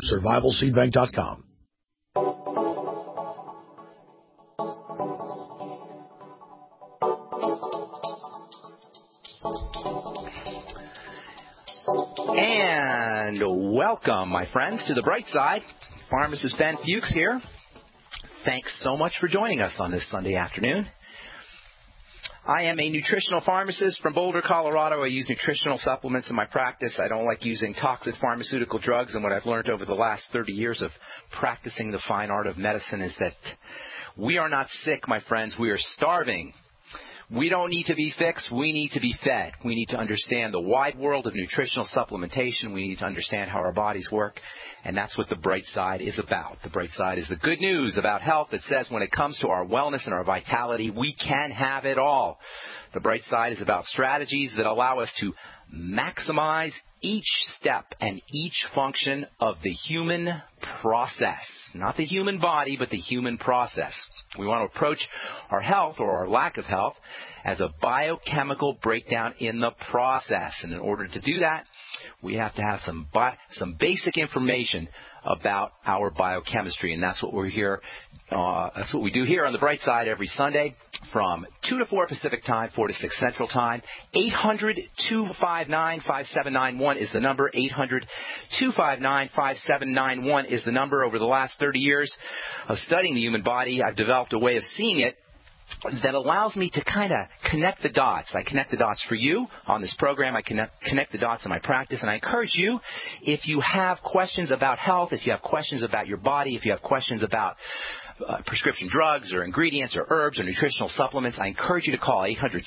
SurvivalSeedBank.com. And welcome, my friends, to the bright side. Pharmacist Ben Fuchs here. Thanks so much for joining us on this Sunday afternoon. I am a nutritional pharmacist from Boulder, Colorado. I use nutritional supplements in my practice. I don't like using toxic pharmaceutical drugs, and what I've learned over the last 30 years of practicing the fine art of medicine is that we are not sick, my friends. We are starving. We don't need to be fixed. We need to be fed. We need to understand the wide world of nutritional supplementation. We need to understand how our bodies work, and that's what the bright side is about. The bright side is the good news about health that says when it comes to our wellness and our vitality, we can have it all. The bright side is about strategies that allow us to maximize each step and each function of the human process. Not the human body, but the human process. We want to approach our health or our lack of health as a biochemical breakdown in the process. And in order to do that, we have to have some basic information about our biochemistry, and that's what we're here. That's what we do here on the Bright Side every Sunday from 2 to 4 Pacific Time, 4 to 6 Central Time. 800-259-5791 is the number. 800-259-5791 is the number. Over the last 30 years of studying the human body, I've developed a way of seeing it that allows me to kind of connect the dots. I connect the dots for you on this program. I connect the dots in my practice. And I encourage you, if you have questions about health, if you have questions about your body, if you have questions about prescription drugs or ingredients or herbs or nutritional supplements, I encourage you to call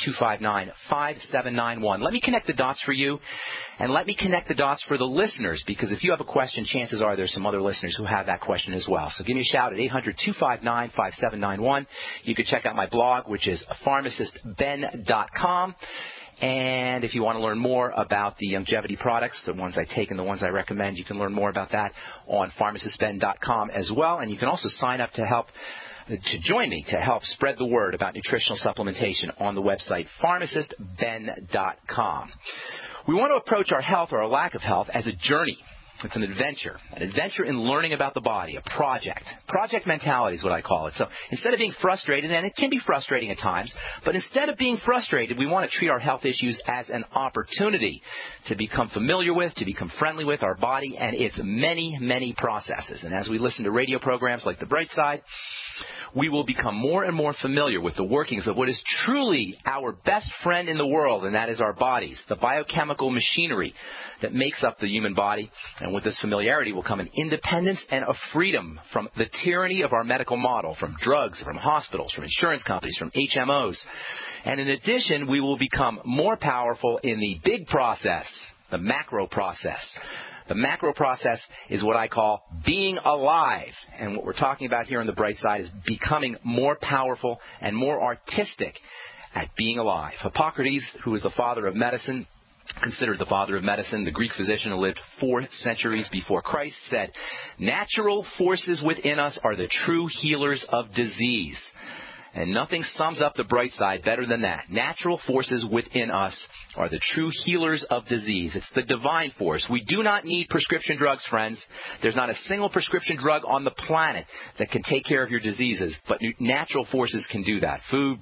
800-259-5791. Let me connect the dots for you, and let me connect the dots for the listeners, because if you have a question, chances are there's some other listeners who have that question as well. So give me a shout at 800-259-5791. You can check out my blog, which is pharmacistben.com. And if you want to learn more about the longevity products, the ones I take and the ones I recommend, you can learn more about that on pharmacistben.com as well. And you can also sign up to join me to help spread the word about nutritional supplementation on the website pharmacistben.com. We want to approach our health or our lack of health as a journey. It's an adventure in learning about the body, a project. Project mentality is what I call it. So instead of being frustrated, and it can be frustrating at times, but instead of being frustrated, we want to treat our health issues as an opportunity to become familiar with, to become friendly with our body and its many, many processes. And as we listen to radio programs like The Bright Side, we will become more and more familiar with the workings of what is truly our best friend in the world, and that is our bodies, the biochemical machinery that makes up the human body. And with this familiarity will come an independence and a freedom from the tyranny of our medical model, from drugs, from hospitals, from insurance companies, from HMOs. And in addition, we will become more powerful in the big process, the macro process. The macro process is what I call being alive. And what we're talking about here on the bright side is becoming more powerful and more artistic at being alive. Hippocrates, who is the father of medicine, considered the father of medicine, the Greek physician who lived 4 centuries before Christ, said, "Natural forces within us are the true healers of disease." And nothing sums up the bright side better than that. Natural forces within us are the true healers of disease. It's the divine force. We do not need prescription drugs, friends. There's not a single prescription drug on the planet that can take care of your diseases, but natural forces can do that. Food,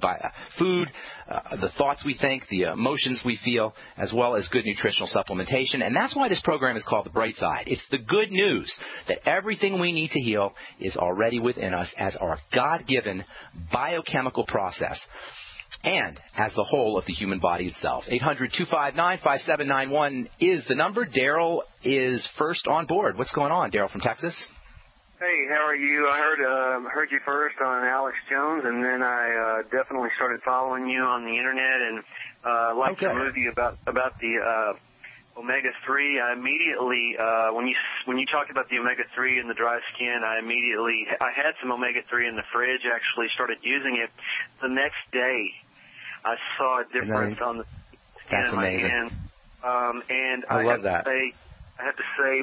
the thoughts we think, the emotions we feel, as well as good nutritional supplementation. And that's why this program is called The Bright Side. It's the good news that everything we need to heal is already within us as our God-given biochemical process, and as the whole of the human body itself. 800-259-5791 is the number. Daryl is first on board. What's going on, Daryl from Texas? Hey, how are you? I heard you first on Alex Jones, and then I definitely started following you on the internet, and liked the movie about the omega-3. I immediately, when you talked about the omega-3 and the dry skin, I had some omega-3 in the fridge. Actually, started using it the next day. I saw a difference on the skin of my hand. And I have to say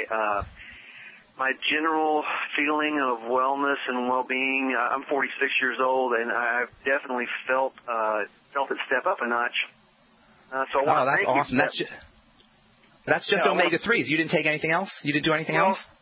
my general feeling of wellness and well-being. I'm 46 years old, and I've definitely felt it step up a notch. So I want to thank awesome. you. That's just omega-3s. You didn't take anything else? You didn't do anything else?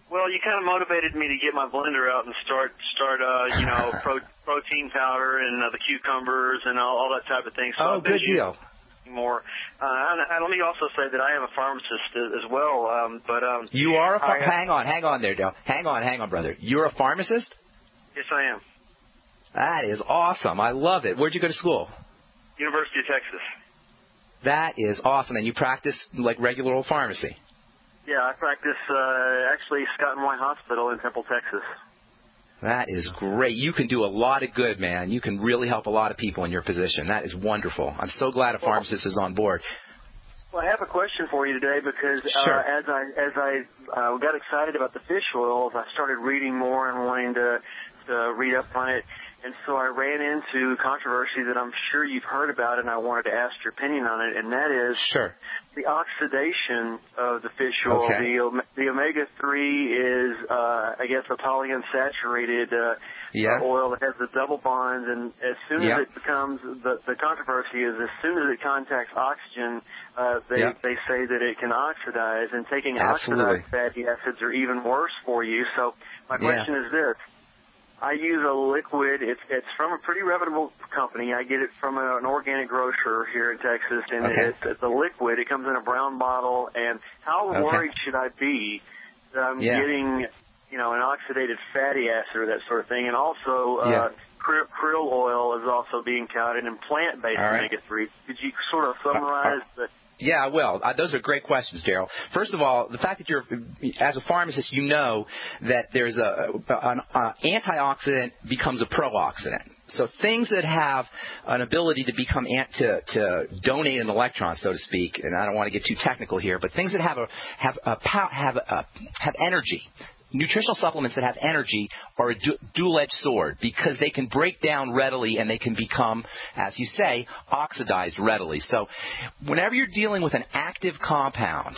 Well, you kind of motivated me to get my blender out and start protein powder and the cucumbers and all that type of thing. So good deal. More. And let me also say that I am a pharmacist as well. You are hang on there, Dale. Hang on, brother. You're a pharmacist? Yes, I am. That is awesome. I love it. Where'd you go to school? University of Texas. That is awesome. And you practice like regular old pharmacy? Yeah, I practice actually Scott and White Hospital in Temple, Texas. That is great. You can do a lot of good, man. You can really help a lot of people in your position. That is wonderful. I'm so glad a pharmacist is on board. Well, I have a question for you today because sure. as I got excited about the fish oils, I started reading more and wanting to read up on it. And so I ran into controversy that I'm sure you've heard about, and I wanted to ask your opinion on it, and that is the oxidation of the fish oil. Okay. The omega-3 is, I guess, a polyunsaturated oil that has the double bonds, and as soon as it becomes, the controversy is as soon as it contacts oxygen, they say that it can oxidize, and taking oxidized fatty acids are even worse for you. So my question is this. I use a liquid. It's from a pretty reputable company. I get it from an organic grocer here in Texas, and it's a liquid. It comes in a brown bottle. And how worried should I be that I'm getting, an oxidated fatty acid or that sort of thing? And also, krill oil is also being touted in plant-based omega-3. Could you sort of summarize the? Yeah, I will. Those are great questions, Daryl. First of all, the fact that you're, as a pharmacist, you know that there's an antioxidant becomes a pro-oxidant. So things that have an ability to become to donate an electron, so to speak, and I don't want to get too technical here, but things that have energy. Nutritional supplements that have energy are a dual-edged sword because they can break down readily and they can become, as you say, oxidized readily. So whenever you're dealing with an active compound,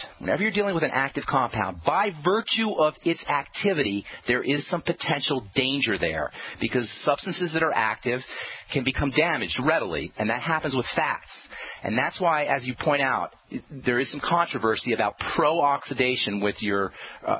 by virtue of its activity, there is some potential danger there because substances that are active can become damaged readily, and that happens with fats. And that's why, as you point out, there is some controversy about oxidation with your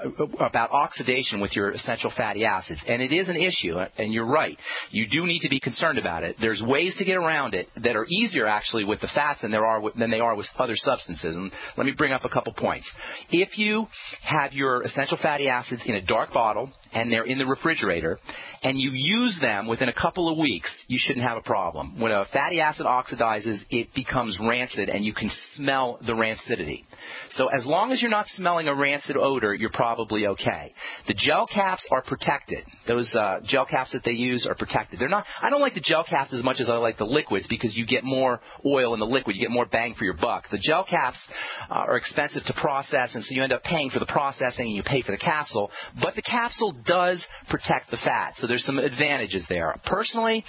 essential fatty acids. And it is an issue, and you're right. You do need to be concerned about it. There's ways to get around it that are easier, actually, with the fats than they are with other substances. And let me bring up a couple points. If you have your essential fatty acids in a dark bottle and they're in the refrigerator, and you use them within a couple of weeks, you shouldn't have a problem. When a fatty acid oxidizes, it becomes rancid, and you can smell the rancidity. So as long as you're not smelling a rancid odor, you're probably okay. The gel caps are protected. Those gel caps that they use are protected. They're not. I don't like the gel caps as much as I like the liquids because you get more oil in the liquid. You get more bang for your buck. The gel caps are expensive to process, and so you end up paying for the processing and you pay for the capsule. But the capsule does protect the fat, so there's some advantages there. Personally,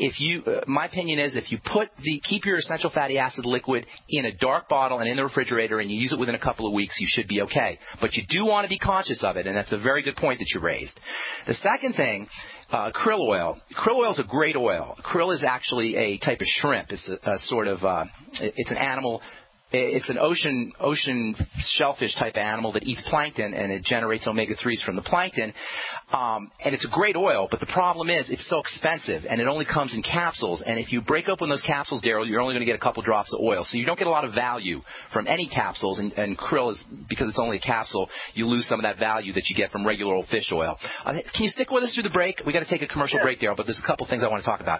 my opinion is if you keep your essential fatty acid liquid in a dark bottle and in the refrigerator and you use it within a couple of weeks, you should be okay. But you do want to be conscious of it, and that's a very good point that you raised. The second thing, krill oil. Krill oil is a great oil. Krill is actually a type of shrimp. It's a sort of, it's an animal. It's an ocean shellfish type of animal that eats plankton, and it generates omega-3s from the plankton. And it's a great oil, but the problem is it's so expensive, and it only comes in capsules. And if you break open those capsules, Daryl, you're only going to get a couple drops of oil. So you don't get a lot of value from any capsules, and krill is, because it's only a capsule, you lose some of that value that you get from regular old fish oil. Can you stick with us through the break? We've got to take a commercial break, Daryl, but there's a couple things I want to talk about.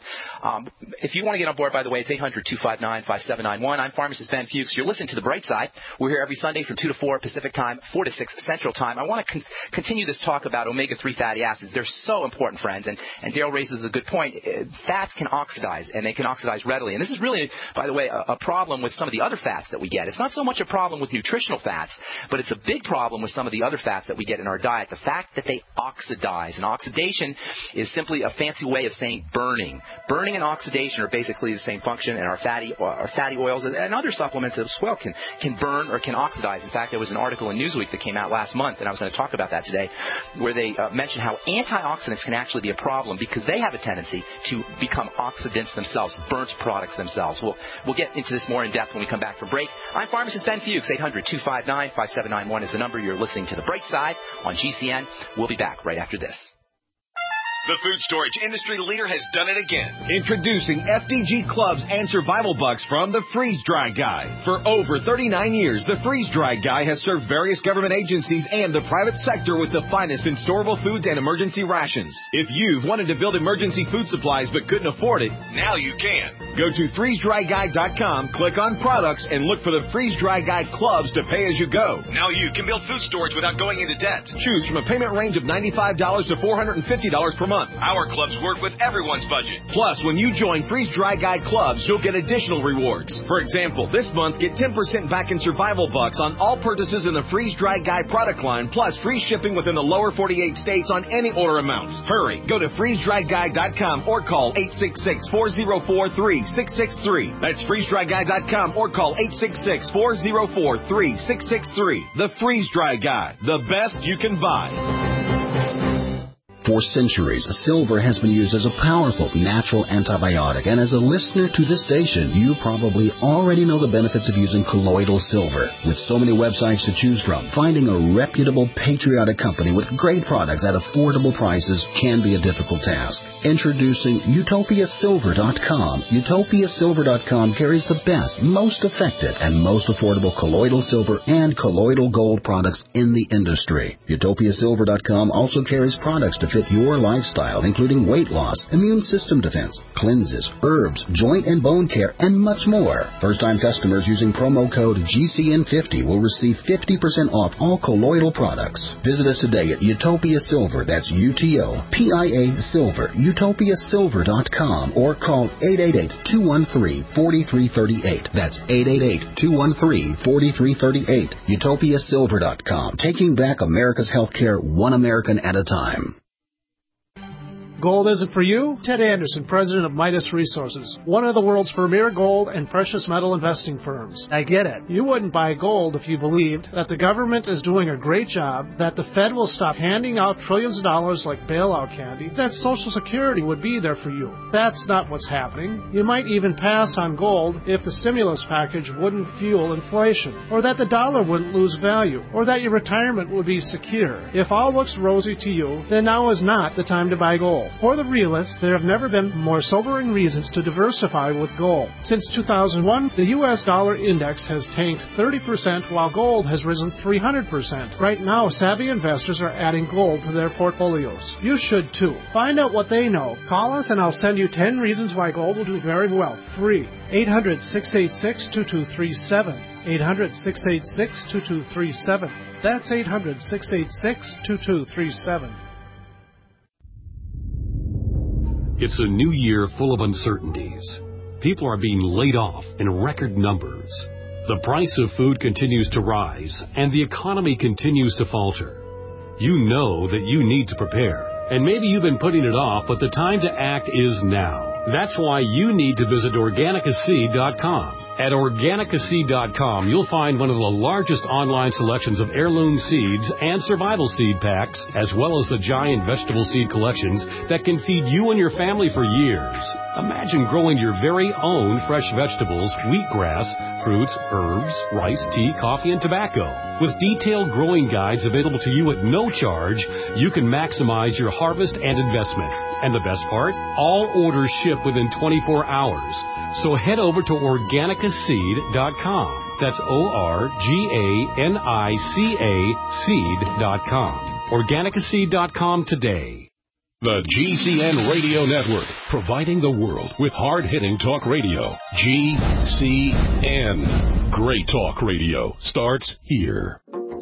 If you want to get on board, by the way, it's 800-259-5791. I'm Pharmacist Ben Fuchs. You're listening to The Bright Side. We're here every Sunday from 2 to 4 Pacific Time, 4 to 6 Central Time. I want to continue this talk about omega-3 fatty acids. They're so important, friends, and Dale raises a good point. Fats can oxidize, and they can oxidize readily. And this is really, by the way, a problem with some of the other fats that we get. It's not so much a problem with nutritional fats, but it's a big problem with some of the other fats that we get in our diet. The fact that they oxidize. And oxidation is simply a fancy way of saying burning. Burning and oxidation are basically the same function, and our fatty oils and other supplements as well can burn or can oxidize. In fact, there was an article in Newsweek that came out last month, and I was going to talk about that today, where they mentioned how antioxidants can actually be a problem because they have a tendency to become oxidants themselves, burnt products themselves. We'll get into this more in depth when we come back from break. I'm pharmacist Ben Fuchs. 800-259-5791 is the number. You're listening to The Bright Side on GCN. We'll be back right after this. The food storage industry leader has done it again. Introducing FDG Clubs and Survival Bucks from the Freeze Dry Guy. For over 39 years, the Freeze Dry Guy has served various government agencies and the private sector with the finest in storable foods and emergency rations. If you've wanted to build emergency food supplies but couldn't afford it, now you can. Go to freezedryguy.com, click on products, and look for the Freeze Dry Guy Clubs to pay as you go. Now you can build food storage without going into debt. Choose from a payment range of $95 to $450 per month. Our clubs work with everyone's budget. Plus, when you join Freeze Dry Guy Clubs, you'll get additional rewards. For example, this month, get 10% back in Survival Bucks on all purchases in the Freeze Dry Guy product line, plus free shipping within the lower 48 states on any order amount. Hurry, go to freezedryguy.com or call 866-404-3663. That's freezedryguy.com or call 866-404-3663. The Freeze Dry Guy, the best you can buy. For centuries, silver has been used as a powerful natural antibiotic, and as a listener to this station, you probably already know the benefits of using colloidal silver. With so many websites to choose from, finding a reputable, patriotic company with great products at affordable prices can be a difficult task. Introducing UtopiaSilver.com. UtopiaSilver.com carries the best, most effective, and most affordable colloidal silver and colloidal gold products in the industry. UtopiaSilver.com also carries products to fit your lifestyle, including weight loss, immune system defense, cleanses, herbs, joint and bone care, and much more. First-time customers using promo code GCN50 will receive 50% off all colloidal products. Visit us today at Utopia Silver, that's UTOPIA Silver, UtopiaSilver.com, or call 888-213-4338. That's 888-213-4338. UtopiaSilver.com, taking back America's healthcare one American at a time. Gold isn't for you? Ted Anderson, president of Midas Resources, one of the world's premier gold and precious metal investing firms. I get it. You wouldn't buy gold if you believed that the government is doing a great job, that the Fed will stop handing out trillions of dollars like bailout candy, that Social Security would be there for you. That's not what's happening. You might even pass on gold if the stimulus package wouldn't fuel inflation, or that the dollar wouldn't lose value, or that your retirement would be secure. If all looks rosy to you, then now is not the time to buy gold. For the realist, there have never been more sobering reasons to diversify with gold. Since 2001, the U.S. dollar index has tanked 30% while gold has risen 300%. Right now, savvy investors are adding gold to their portfolios. You should too. Find out what they know. Call us and I'll send you 10 reasons why gold will do very well. Free. 800-686-2237. 800-686-2237. That's 800-686-2237. It's a new year full of uncertainties. People are being laid off in record numbers. The price of food continues to rise, and the economy continues to falter. You know that you need to prepare, and maybe you've been putting it off, but the time to act is now. That's why you need to visit Organicaseed.com. At Organicaseed.com, you'll find one of the largest online selections of heirloom seeds and survival seed packs, as well as the giant vegetable seed collections that can feed you and your family for years. Imagine growing your very own fresh vegetables, wheatgrass, fruits, herbs, rice, tea, coffee, and tobacco. With detailed growing guides available to you at no charge, you can maximize your harvest and investment. And the best part? All orders ship within 24 hours. So head over to Organicaseed.com. That's Organica seed.com. Organicaseed.com today. The GCN Radio Network, providing the world with hard-hitting talk radio. GCN. Great talk radio starts here.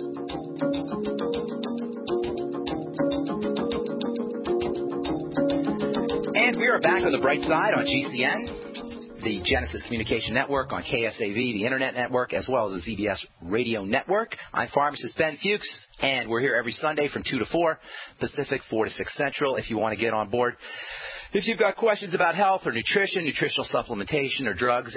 And we are back on the bright side on GCN, the Genesis Communication Network, on KSAV, the Internet Network, as well as the ZBS Radio Network. I'm pharmacist Ben Fuchs, and we're here every Sunday from 2 to 4 Pacific, 4 to 6 Central, if you want to get on board. If you've got questions about health or nutrition, nutritional supplementation, or drugs,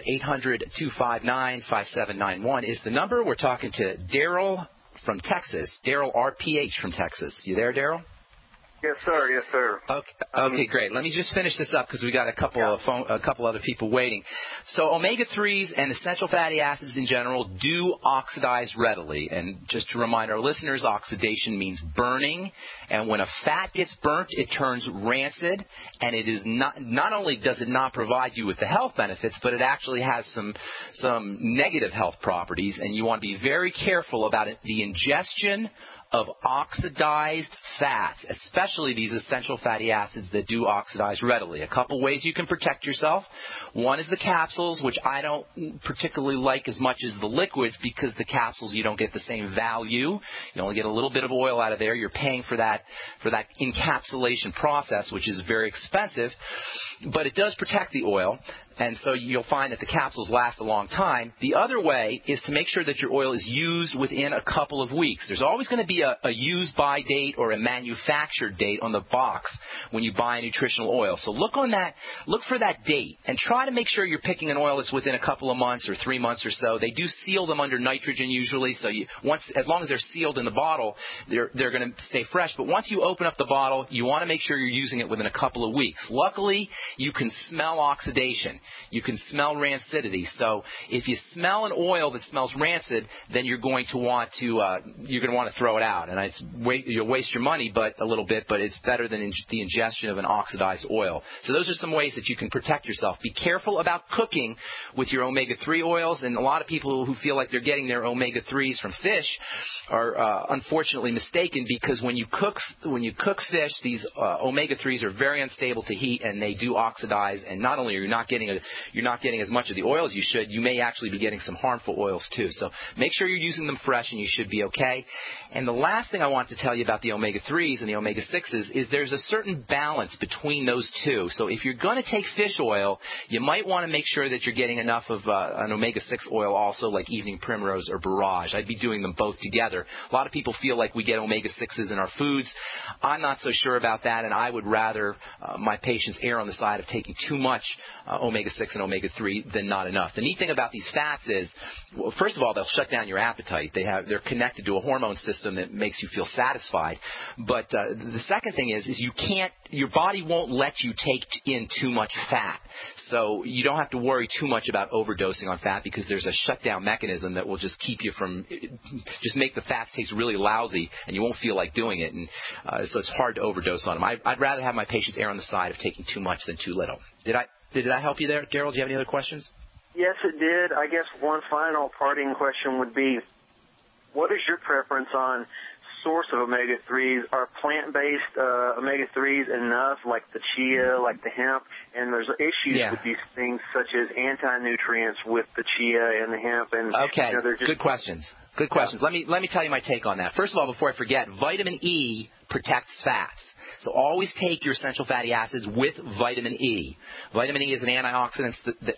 800-259-5791 is the number. We're talking to Daryl from Texas, Daryl RPH from Texas. You there, Daryl? Yes, sir. Yes, sir. Okay, great. Let me just finish this up because we got a couple other people waiting. So omega-3s and essential fatty acids in general do oxidize readily. And just to remind our listeners, oxidation means burning. And when a fat gets burnt, it turns rancid. And it is not only does it not provide you with the health benefits, but it actually has some negative health properties. And you want to be very careful about the ingestion of oxidized fats, especially these essential fatty acids that do oxidize readily. A couple ways you can protect yourself. One is the capsules, which I don't particularly like as much as the liquids because the capsules you don't get the same value. You only get a little bit of oil out of there. You're paying for that encapsulation process, which is very expensive, but it does protect the oil. And so you'll find that the capsules last a long time. The other way is to make sure that your oil is used within a couple of weeks. There's always going to be a use-by date or a manufactured date on the box when you buy a nutritional oil. So look for that date and try to make sure you're picking an oil that's within a couple of months or 3 months or so. They do seal them under nitrogen usually, so as long as they're sealed in the bottle, they're going to stay fresh. But once you open up the bottle, you want to make sure you're using it within a couple of weeks. Luckily, you can smell oxidation. You can smell rancidity. So if you smell an oil that smells rancid, then you're going to want to throw it out. And you'll waste your money, but it's better than the ingestion of an oxidized oil. So those are some ways that you can protect yourself. Be careful about cooking with your omega-3 oils. And a lot of people who feel like they're getting their omega-3s from fish are unfortunately mistaken, because when you cook fish, these omega-3s are very unstable to heat and they do oxidize. And not only are you not getting as much of the oil as you should, you may actually be getting some harmful oils too. So make sure you're using them fresh and you should be okay. And the last thing I want to tell you about the omega-3s and the omega-6s is there's a certain balance between those two. So if you're going to take fish oil, you might want to make sure that you're getting enough of an omega-6 oil also, like Evening Primrose or Barrage. I'd be doing them both together. A lot of people feel like we get omega-6s in our foods. I'm not so sure about that, and I would rather my patients err on the side of taking too much omega-6 and omega-3 than not enough. The neat thing about these fats is, well, first of all, they'll shut down your appetite. They're connected to a hormone system that makes you feel satisfied. But the second thing is your body won't let you take in too much fat. So you don't have to worry too much about overdosing on fat, because there's a shutdown mechanism that will just keep you from, just make the fats taste really lousy and you won't feel like doing it. And so it's hard to overdose on them. I'd rather have my patients err on the side of taking too much than too little. Did I help you there, Daryl? Do you have any other questions? Yes, it did. I guess one final parting question would be, what is your preference on source of omega-3s? Are plant-based omega-3s enough, like the chia, like the hemp? And there's issues with these things such as anti-nutrients with the chia and the hemp. And, okay, good questions. Good questions. Let me tell you my take on that. First of all, before I forget, vitamin E protects fats. So always take your essential fatty acids with vitamin E. Vitamin E is an antioxidant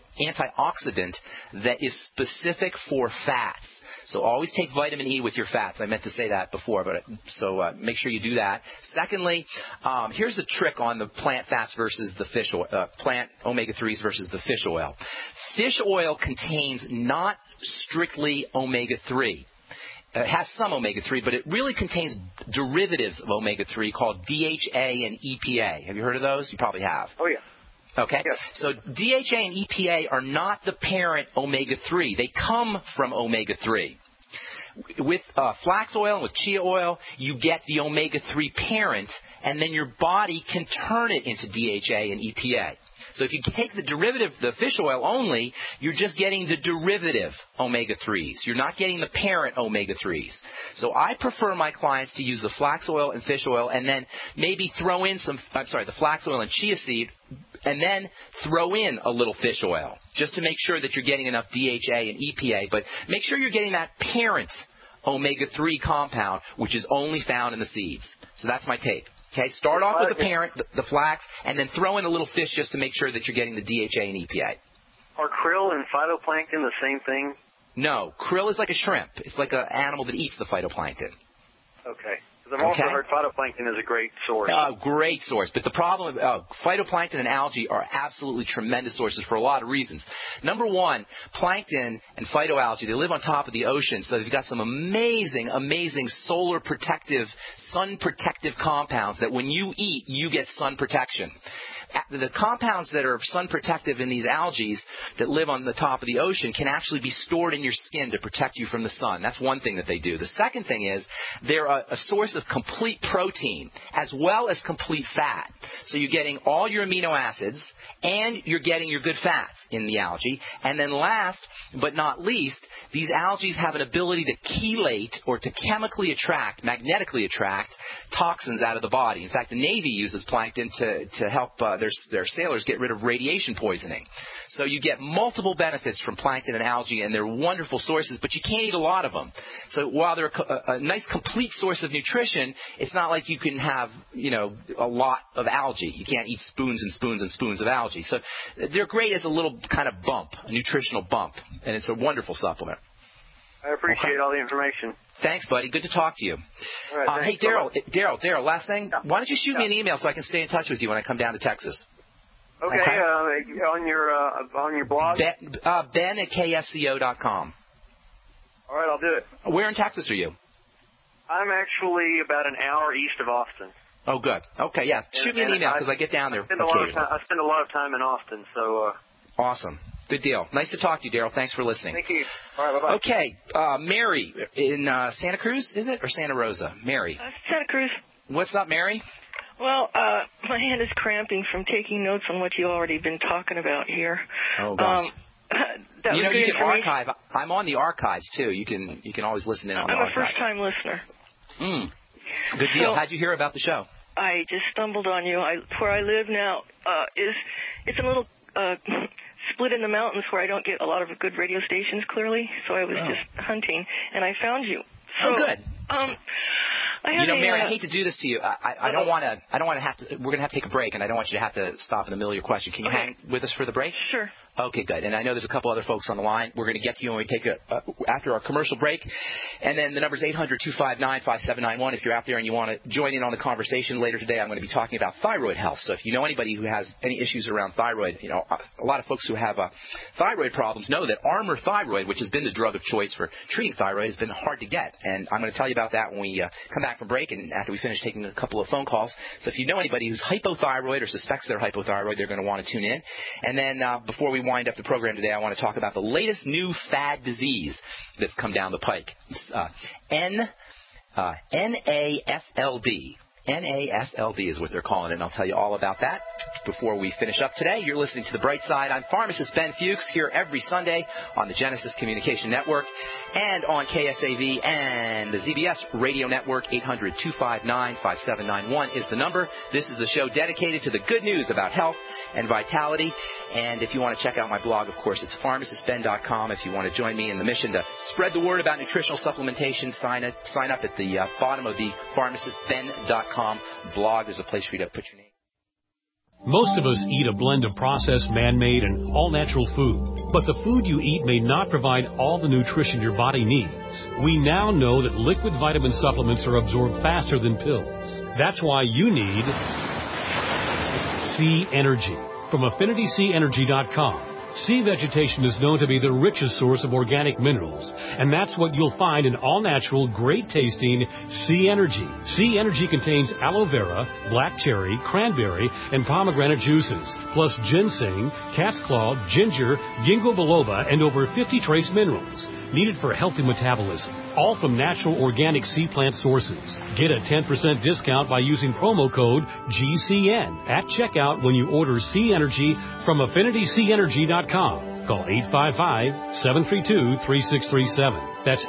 that is specific for fats. So always take vitamin E with your fats. I meant to say that before, so make sure you do that. Secondly, here's the trick on the plant fats versus the fish oil, plant omega-3s versus the fish oil. Fish oil contains not strictly omega-3. It has some omega-3, but it really contains derivatives of omega-3 called DHA and EPA. Have you heard of those? You probably have. Oh, yeah. Okay. Yes. So DHA and EPA are not the parent omega-3. They come from omega-3. With flax oil and with chia oil, you get the omega-3 parent, and then your body can turn it into DHA and EPA. So if you take the derivative, the fish oil only, you're just getting the derivative omega-3s. You're not getting the parent omega-3s. So I prefer my clients to use the flax oil and fish oil, and then maybe throw in the flax oil and chia seed, and then throw in a little fish oil, just to make sure that you're getting enough DHA and EPA. But make sure you're getting that parent omega-3 compound, which is only found in the seeds. So that's my take. Okay, start off with the parent, the flax, and then throw in a little fish just to make sure that you're getting the DHA and EPA. Are krill and phytoplankton the same thing? No, krill is like a shrimp. It's like an animal that eats the phytoplankton. Okay. I've also heard phytoplankton is a great source. Great source. But the problem, phytoplankton and algae are absolutely tremendous sources for a lot of reasons. Number one, plankton and phytoalgae, they live on top of the ocean, so they've got some amazing, amazing solar protective, sun protective compounds that when you eat, you get sun protection. The compounds that are sun protective in these algae that live on the top of the ocean can actually be stored in your skin to protect you from the sun. That's one thing that they do. The second thing is they're a source of complete protein as well as complete fat. So you're getting all your amino acids and you're getting your good fats in the algae. And then last but not least, these algae have an ability to chelate or to chemically attract, magnetically attract toxins out of the body. In fact, the Navy uses plankton to help their sailors get rid of radiation poisoning. So you get multiple benefits from plankton and algae, and they're wonderful sources, but you can't eat a lot of them. So while they're a nice complete source of nutrition, it's not like you can have, a lot of algae. You can't eat spoons and spoons and spoons of algae. So they're great as a little kind of bump, a nutritional bump, and it's a wonderful supplement. I appreciate all the information. Thanks, buddy. Good to talk to you. All right, hey, Daryl, last thing. Yeah. Why don't you shoot me an email so I can stay in touch with you when I come down to Texas? Okay. On your blog? Ben at ksco.com. All right, I'll do it. Where in Texas are you? I'm actually about an hour east of Austin. Oh, good. Okay, yeah. Shoot me an email because I get down there occasionally. I spend a lot of time in Austin, so... Awesome. Good deal. Nice to talk to you, Daryl. Thanks for listening. Thank you. All right, bye-bye. Okay, Mary in Santa Cruz, is it? Or Santa Rosa? Mary. Santa Cruz. What's up, Mary? Well, my hand is cramping from taking notes on what you've already been talking about here. Oh, gosh. You can archive. I'm on the archives, too. You can always listen in on the archives. I'm a first-time listener. Good deal. How'd you hear about the show? I just stumbled on you. Where I live now it's a little... split in the mountains where I don't get a lot of good radio stations clearly, so I was just hunting, and I found you. So, good. Mary, I hate to do this to you. I don't want to have to. We're going to have to take a break, and I don't want you to have to stop in the middle of your question. Can you hang with us for the break? Sure. Okay, good. And I know there's a couple other folks on the line. We're going to get to you when we take after our commercial break. And then the number's 800-259-5791. If you're out there and you want to join in on the conversation later today, I'm going to be talking about thyroid health. So if you know anybody who has any issues around thyroid, a lot of folks who have thyroid problems know that Armour Thyroid, which has been the drug of choice for treating thyroid, has been hard to get. And I'm going to tell you about that when we come back from break and after we finish taking a couple of phone calls. So if you know anybody who's hypothyroid or suspects they're hypothyroid, they're going to want to tune in. And then before we wind up the program today, I want to talk about the latest new fad disease that's come down the pike. It's NAFLD. NAFLD is what they're calling it, and I'll tell you all about that before we finish up today. You're listening to The Bright Side. I'm pharmacist Ben Fuchs, here every Sunday on the Genesis Communication Network and on KSAV and the ZBS Radio Network. 800-259-5791 is the number. This is the show dedicated to the good news about health and vitality. And if you want to check out my blog, of course, it's pharmacistben.com. If you want to join me in the mission to spread the word about nutritional supplementation, sign up at the bottom of the pharmacistben.com blog. There's a place for you to put your name. Most of us eat a blend of processed, man-made, and all-natural food. But the food you eat may not provide all the nutrition your body needs. We now know that liquid vitamin supplements are absorbed faster than pills. That's why you need Sea Energy from AffinitySeaEnergy.com. Sea vegetation is known to be the richest source of organic minerals, and that's what you'll find in all-natural, great-tasting Sea Energy. Sea Energy contains aloe vera, black cherry, cranberry, and pomegranate juices, plus ginseng, cat's claw, ginger, ginkgo biloba, and over 50 trace minerals needed for healthy metabolism, all from natural organic sea plant sources. Get a 10% discount by using promo code GCN at checkout when you order Sea Energy from AffinitySeaEnergy.com. Call 855-732-3637. That's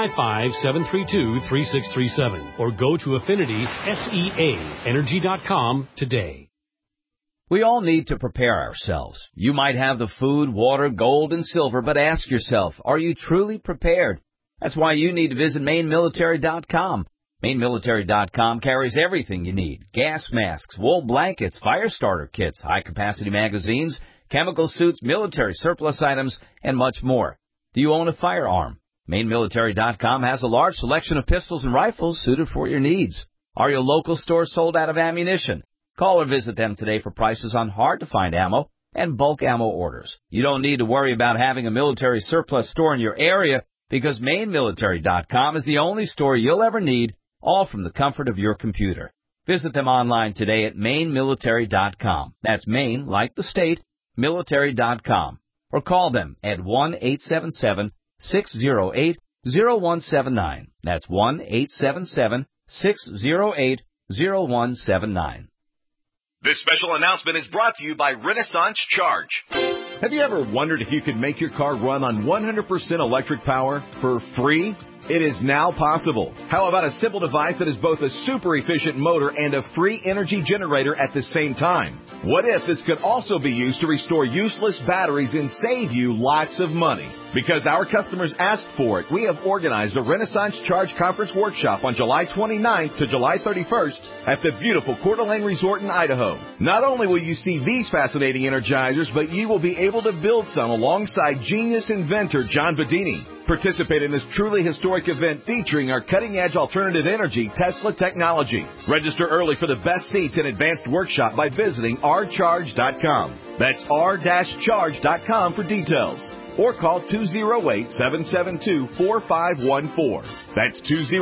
855-732-3637. Or go to AffinitySeaEnergy.com today. We all need to prepare ourselves. You might have the food, water, gold, and silver, but ask yourself, are you truly prepared? That's why you need to visit MainMilitary.com. MainMilitary.com carries everything you need. Gas masks, wool blankets, fire starter kits, high-capacity magazines, chemical suits, military surplus items, and much more. Do you own a firearm? MainMilitary.com has a large selection of pistols and rifles suited for your needs. Are your local stores sold out of ammunition? Call or visit them today for prices on hard-to-find ammo and bulk ammo orders. You don't need to worry about having a military surplus store in your area because MaineMilitary.com is the only store you'll ever need, all from the comfort of your computer. Visit them online today at MaineMilitary.com. That's Maine, like the state, military.com. Or call them at 1-877-608-0179. That's 1-877-608-0179. This special announcement is brought to you by Renaissance Charge. Have you ever wondered if you could make your car run on 100% electric power for free? It is now possible. How about a simple device that is both a super efficient motor and a free energy generator at the same time? What if this could also be used to restore useless batteries and save you lots of money? Because our customers asked for it, we have organized a Renaissance Charge Conference Workshop on July 29th to July 31st at the beautiful Coeur d'Alene Resort in Idaho. Not only will you see these fascinating energizers, but you will be able to build some alongside genius inventor John Bedini. Participate in this truly historic event featuring our cutting-edge alternative energy Tesla technology. Register early for the best seats and advanced workshop by visiting rcharge.com. That's r-charge.com for details. Or call 208-772-4514. That's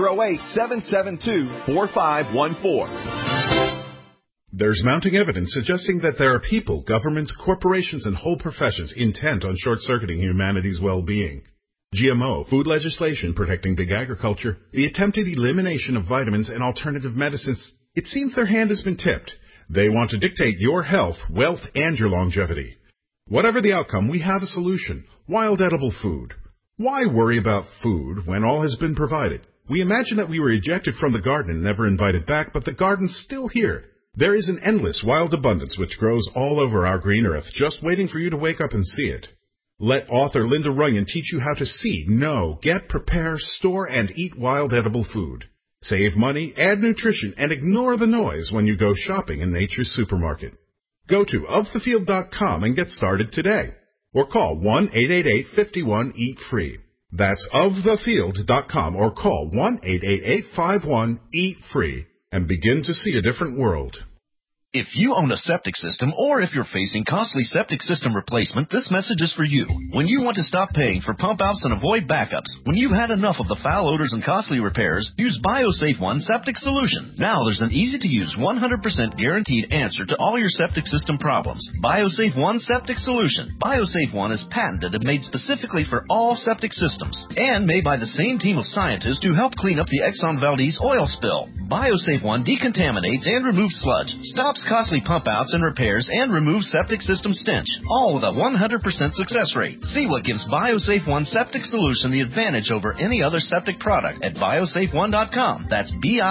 208-772-4514. There's mounting evidence suggesting that there are people, governments, corporations, and whole professions intent on short-circuiting humanity's well-being. GMO, food legislation protecting big agriculture, the attempted elimination of vitamins and alternative medicines, it seems their hand has been tipped. They want to dictate your health, wealth, and your longevity. Whatever the outcome, we have a solution. Wild edible food. Why worry about food when all has been provided? We imagine that we were ejected from the garden and never invited back, but the garden's still here. There is an endless wild abundance which grows all over our green earth, just waiting for you to wake up and see it. Let author Linda Runyon teach you how to see, know, get, prepare, store, and eat wild edible food. Save money, add nutrition, and ignore the noise when you go shopping in nature's supermarket. Go to ofthefield.com and get started today. Or call 1-888-51-EAT-FREE. That's ofthefield.com or call 1-888-51-EAT-FREE and begin to see a different world. If you own a septic system or if you're facing costly septic system replacement, this message is for you. When you want to stop paying for pump outs and avoid backups, when you've had enough of the foul odors and costly repairs, use BioSafe One Septic Solution. Now there's an easy-to-use 100% guaranteed answer to all your septic system problems. BioSafe One Septic Solution. BioSafe One is patented and made specifically for all septic systems and made by the same team of scientists who helped clean up the Exxon Valdez oil spill. BioSafe One decontaminates and removes sludge, stops costly pump outs and repairs, and removes septic system stench, all with a 100% success rate. See what gives BioSafe One Septic Solution the advantage over any other septic product at biosafeone.com. That's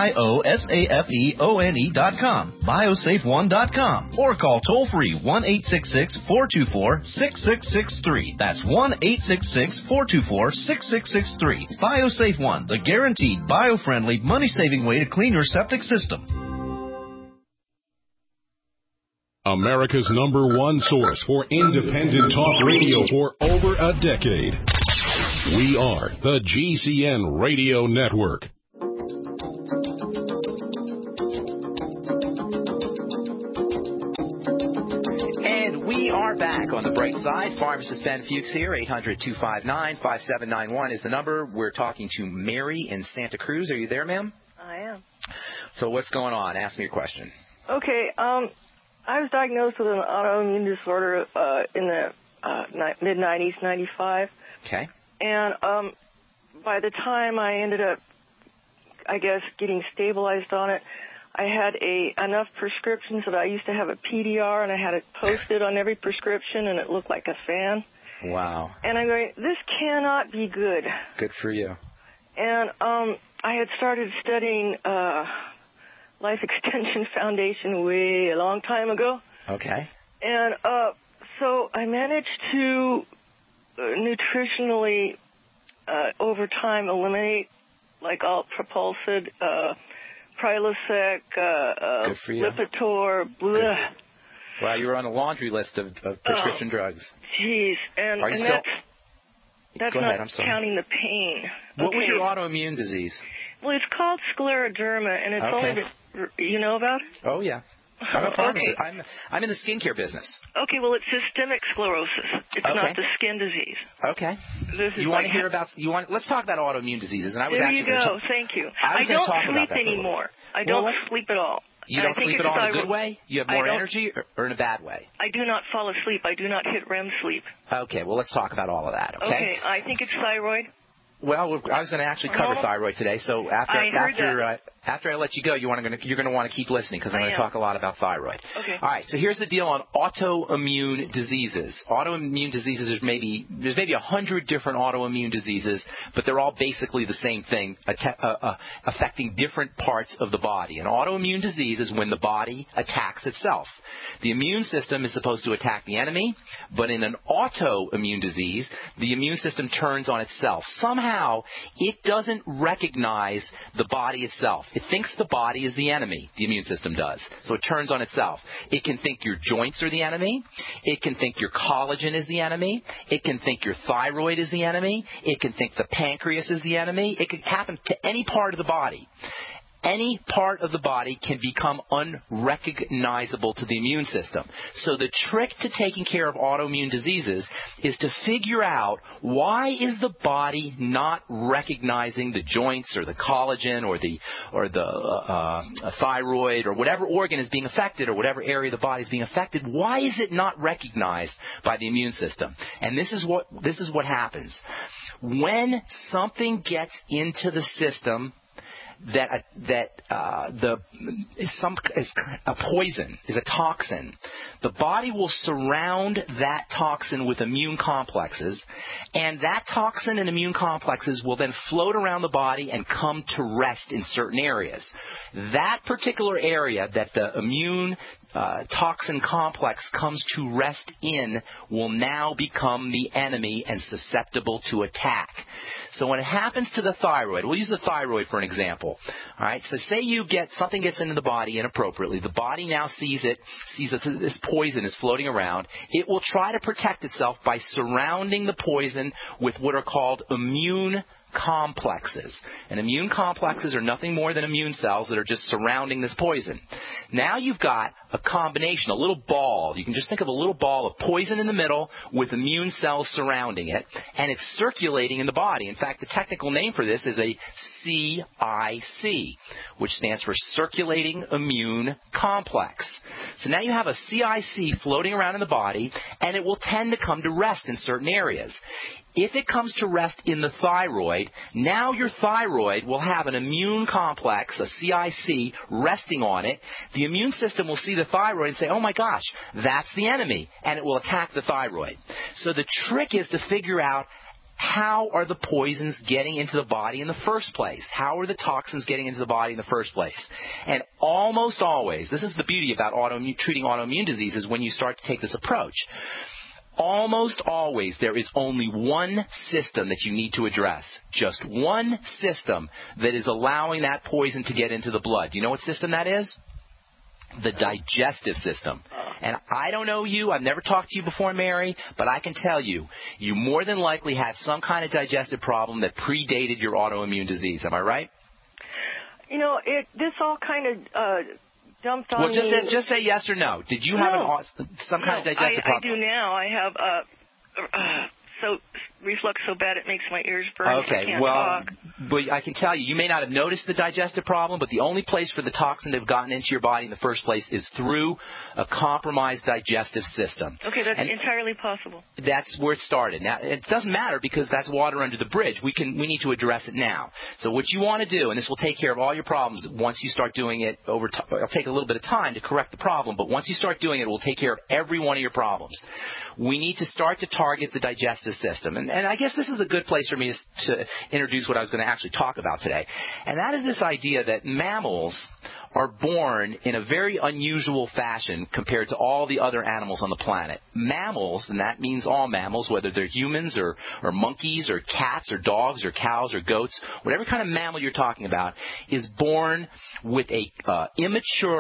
BIOSAFEONE.com. biosafeone.com. Or call toll-free 1-866-424-6663. That's 1-866-424-6663. BioSafe One, the guaranteed bio-friendly, money-saving way to clean your septic system. America's #1 source for independent talk radio for over a decade. We are the GCN Radio Network. And we are back on the bright side. Pharmacist Ben Fuchs here. 800-259-5791 is the number. We're talking to Mary in Santa Cruz. Are you there, ma'am? I am. So what's going on? Ask me your question. Okay. I was diagnosed with an autoimmune disorder in the mid-90s, 95. Okay. And by the time I ended up, I guess, getting stabilized on it, I had enough prescriptions that I used to have a PDR, and I had it posted on every prescription, and it looked like a fan. Wow. And I'm going, this cannot be good. Good for you. And I had started studying Life Extension Foundation way a long time ago. Okay. And so I managed to nutritionally, over time, eliminate like all Propulsid, Prilosec, Lipitor, blah. Wow, you were on a laundry list of prescription drugs. Jeez. And that's Go not ahead, I'm sorry. counting the pain. What was your autoimmune disease? Well, it's called scleroderma, and it's only been, you know about it? Oh, yeah. I'm a pharmacist. I'm in the skincare business. Okay, well, it's systemic sclerosis. It's not the skin disease. Okay. You want to hear about? Let's talk about autoimmune diseases. And I was there you go. Thank you. I don't sleep anymore. I don't sleep at all. You don't sleep at all in a good way? You have more energy, or in a bad way? I do not fall asleep. I do not hit REM sleep. Okay. Well, let's talk about all of that. Okay. I think it's thyroid. Well, I was going to actually cover thyroid today, so after I let you go, you're going to want to keep listening because I'm going to talk a lot about thyroid. Okay. All right. So here's the deal on autoimmune diseases. Autoimmune diseases, there's maybe 100 different autoimmune diseases, but they're all basically the same thing, affecting different parts of the body. An autoimmune disease is when the body attacks itself. The immune system is supposed to attack the enemy, but in an autoimmune disease, the immune system turns on itself. Somehow, it doesn't recognize the body itself. It thinks the body is the enemy, the immune system does. So it turns on itself. It can think your joints are the enemy. It can think your collagen is the enemy. It can think your thyroid is the enemy. It can think the pancreas is the enemy. It could happen to any part of the body. Any part of the body can become unrecognizable to the immune system. So the trick to taking care of autoimmune diseases is to figure out why is the body not recognizing the joints or the collagen or the thyroid or whatever organ is being affected or whatever area of the body is being affected. Why is it not recognized by the immune system? And this is what happens. When something gets into the system that is a poison, is a toxin, the body will surround that toxin with immune complexes, and that toxin and immune complexes will then float around the body and come to rest in certain areas. That particular area that the immune toxin complex comes to rest in will now become the enemy and susceptible to attack. So when it happens to the thyroid, we'll use the thyroid for an example. All right, so say something gets into the body inappropriately. The body now sees that this poison is floating around. It will try to protect itself by surrounding the poison with what are called immune complexes. And immune complexes are nothing more than immune cells that are just surrounding this poison. Now you've got a combination, a little ball. You can just think of a little ball of poison in the middle with immune cells surrounding it, and it's circulating in the body. In fact, the technical name for this is a CIC, which stands for Circulating Immune Complex. So now you have a CIC floating around in the body, and it will tend to come to rest in certain areas. If it comes to rest in the thyroid, now your thyroid will have an immune complex, a CIC, resting on it. The immune system will see the thyroid and say, oh my gosh, that's the enemy, and it will attack the thyroid. So the trick is to figure out how are the poisons getting into the body in the first place? How are the toxins getting into the body in the first place? And almost always, this is the beauty about treating autoimmune diseases when you start to take this approach. Almost always there is only one system that you need to address. Just one system that is allowing that poison to get into the blood. Do you know what system that is? The digestive system. And I don't know you, I've never talked to you before, Mary, but I can tell you, you more than likely had some kind of digestive problem that predated your autoimmune disease. Am I right? You know, this all kind of jumped on me. Well, just say yes or no. Did you have some kind of digestive problem? I do now. I have reflux so bad it makes my ears burn. Okay, I can't talk. But I can tell you, you may not have noticed the digestive problem, but the only place for the toxin to have gotten into your body in the first place is through a compromised digestive system. Okay, that's entirely possible. That's where it started. Now, it doesn't matter because that's water under the bridge. We need to address it now. So what you want to do, and this will take care of all your problems once you start doing it it'll take a little bit of time to correct the problem, but once you start doing it, it will take care of every one of your problems. We need to start to target the digestive system. And I guess this is a good place for me to introduce what I was going to actually talk about today. And that is this idea that mammals are born in a very unusual fashion compared to all the other animals on the planet. Mammals, and that means all mammals, whether they're humans or monkeys or cats or dogs or cows or goats, whatever kind of mammal you're talking about, is born with a immature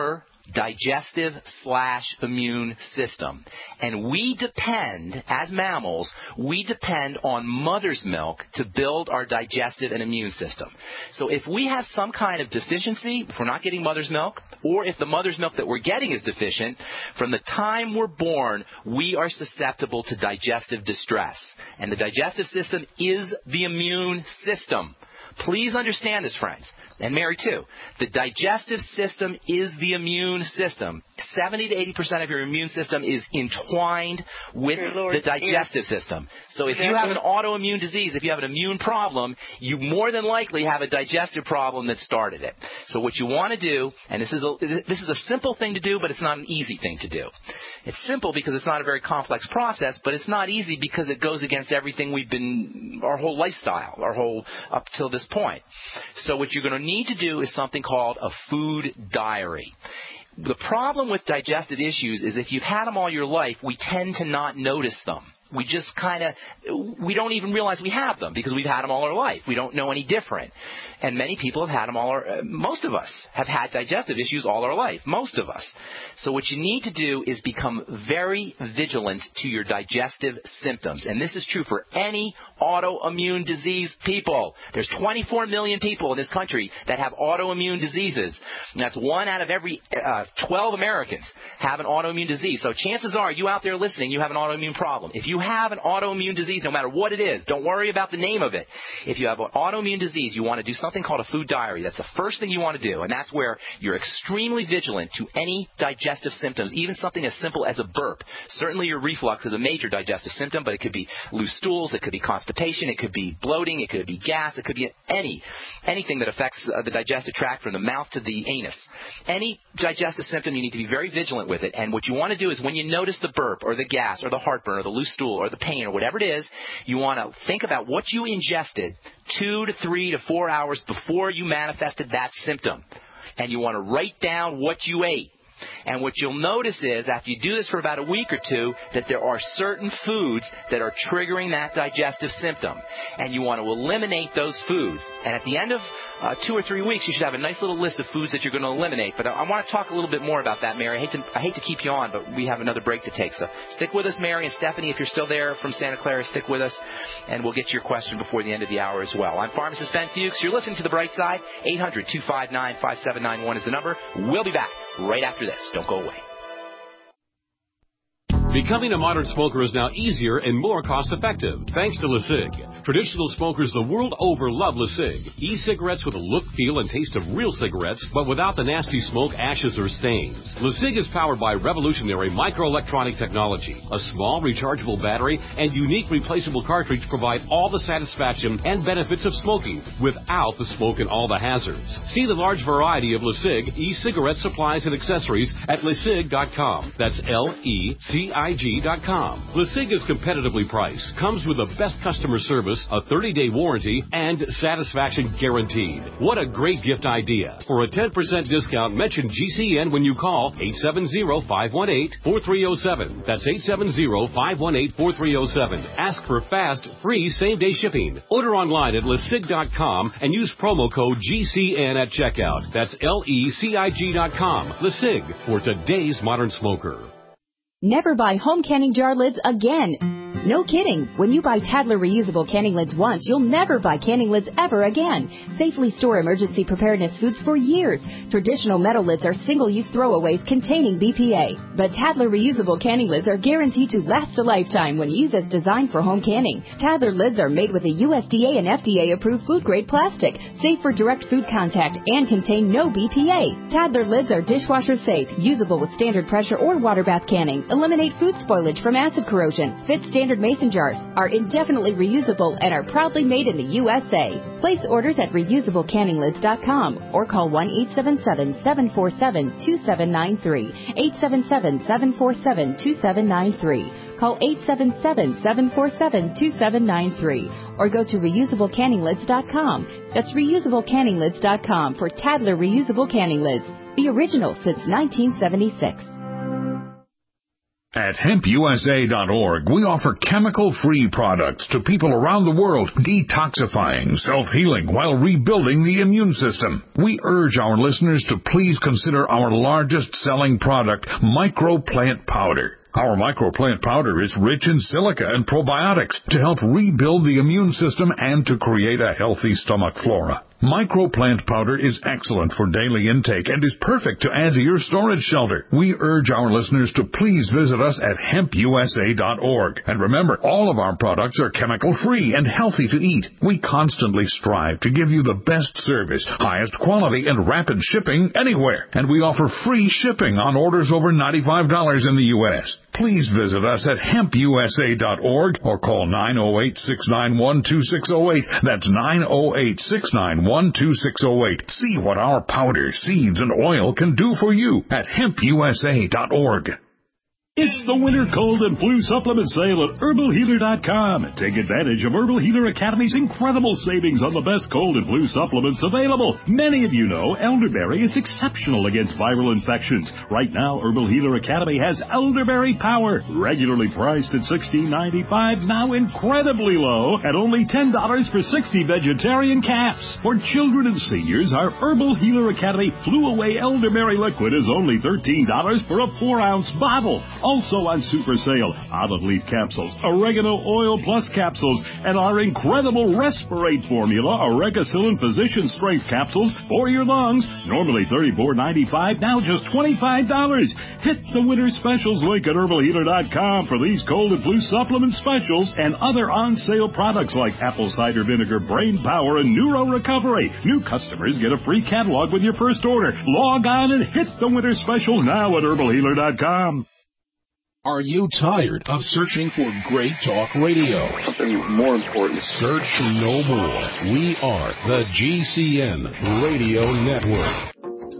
digestive/immune system. And we depend, as mammals, we depend on mother's milk to build our digestive and immune system. So if we have some kind of deficiency, if we're not getting mother's milk, or if the mother's milk that we're getting is deficient, from the time we're born, we are susceptible to digestive distress. And the digestive system is the immune system. Please understand this, friends, and Mary too. The digestive system is the immune system. 70 to 80% of your immune system is entwined with the digestive system. So if you have an autoimmune disease, if you have an immune problem, you more than likely have a digestive problem that started it. So what you want to do, and this is a simple thing to do, but it's not an easy thing to do. It's simple because it's not a very complex process, but it's not easy because it goes against everything we've been, our whole lifestyle, up till this point. So what you're going to need to do is something called a food diary. The problem with digestive issues is if you've had them all your life, we tend to not notice them. We just we don't even realize we have them because we've had them all our life. We don't know any different. And many people have had them most of us have had digestive issues all our life, most of us. So what you need to do is become very vigilant to your digestive symptoms. And this is true for any autoimmune disease people. There's 24 million people in this country that have autoimmune diseases. And that's 1 out of every 12 Americans have an autoimmune disease. So chances are you out there listening, you have an autoimmune problem. If you have an autoimmune disease, no matter what it is, don't worry about the name of it. If you have an autoimmune disease, you want to do something called a food diary. That's the first thing you want to do, and that's where you're extremely vigilant to any digestive symptoms, even something as simple as a burp. Certainly your reflux is a major digestive symptom, but it could be loose stools, it could be constipation, it could be bloating, it could be gas, it could be anything that affects the digestive tract from the mouth to the anus. Any digestive symptom, you need to be very vigilant with it, and what you want to do is when you notice the burp or the gas or the heartburn or the loose stool or the pain or whatever it is, you want to think about what you ingested 2 to 3 to 4 hours before you manifested that symptom. And you want to write down what you ate. And what you'll notice is, after you do this for about a week or two, that there are certain foods that are triggering that digestive symptom. And you want to eliminate those foods. And at the end of 2 or 3 weeks, you should have a nice little list of foods that you're going to eliminate. But I want to talk a little bit more about that, Mary. I hate to keep you on, but we have another break to take. So stick with us, Mary, and Stephanie, if you're still there from Santa Clara, stick with us, and we'll get to your question before the end of the hour as well. I'm Pharmacist Ben Fuchs. You're listening to The Bright Side. 800-259-5791 is the number. We'll be back right after this. Don't go away. Becoming a modern smoker is now easier and more cost-effective, thanks to LeSig. Traditional smokers the world over love LeSig. E-cigarettes with a look, feel, and taste of real cigarettes, but without the nasty smoke, ashes, or stains. LeSig is powered by revolutionary microelectronic technology. A small rechargeable battery and unique replaceable cartridge provide all the satisfaction and benefits of smoking without the smoke and all the hazards. See the large variety of LeSig e-cigarette supplies and accessories at LeSig.com. That's LECIG.com. LeSig is competitively priced, comes with the best customer service, a 30-day warranty, and satisfaction guaranteed. What a great gift idea. For a 10% discount, mention GCN when you call 870-518-4307. That's 870-518-4307. Ask for fast, free same-day shipping. Order online at LeSig.com and use promo code GCN at checkout. That's LECIG.com. LeSig, for today's modern smoker. Never buy home canning jar lids again. No kidding. When you buy Tadler reusable canning lids once, you'll never buy canning lids ever again. Safely store emergency preparedness foods for years. Traditional metal lids are single-use throwaways containing BPA. But Tadler reusable canning lids are guaranteed to last a lifetime when used as designed for home canning. Tadler lids are made with a USDA and FDA-approved food-grade plastic, safe for direct food contact, and contain no BPA. Tadler lids are dishwasher safe, usable with standard pressure or water bath canning, eliminate food spoilage from acid corrosion, fit standard mason jars, are indefinitely reusable, and are proudly made in the USA. Place orders at reusablecanninglids.com or call 1-877-747-2793. 877-747-2793. Call 877-747-2793 or go to reusablecanninglids.com. That's reusablecanninglids.com for Tadler reusable canning lids, the original since 1976. At hempusa.org, we offer chemical-free products to people around the world, detoxifying, self-healing, while rebuilding the immune system. We urge our listeners to please consider our largest-selling product, Microplant Powder. Our microplant powder is rich in silica and probiotics to help rebuild the immune system and to create a healthy stomach flora. Microplant powder is excellent for daily intake and is perfect to add to your storage shelter. We urge our listeners to please visit us at hempusa.org. And remember, all of our products are chemical-free and healthy to eat. We constantly strive to give you the best service, highest quality, and rapid shipping anywhere. And we offer free shipping on orders over $95 in the U.S. Please visit us at hempusa.org or call 908-691-2608. That's 908-691-2608. See what our powder, seeds, and oil can do for you at hempusa.org. It's the winter cold and flu supplement sale at HerbalHealer.com. Take advantage of Herbal Healer Academy's incredible savings on the best cold and flu supplements available. Many of you know elderberry is exceptional against viral infections. Right now, Herbal Healer Academy has Elderberry Power, regularly priced at $16.95, now incredibly low at only $10 for 60 vegetarian caps. For children and seniors, our Herbal Healer Academy Flu Away Elderberry Liquid is only $13 for a 4-ounce bottle. Also on super sale, olive leaf capsules, oregano oil plus capsules, and our incredible Respirate formula, Oregacillin Physician Strength capsules for your lungs. Normally $34.95, now just $25. Hit the winter specials link at HerbalHealer.com for these cold and flu supplement specials and other on-sale products like apple cider vinegar, brain power, and neuro recovery. New customers get a free catalog with your first order. Log on and hit the winter specials now at HerbalHealer.com. Are you tired of searching for great talk radio? Something more important. Search no more. We are the GCN Radio Network.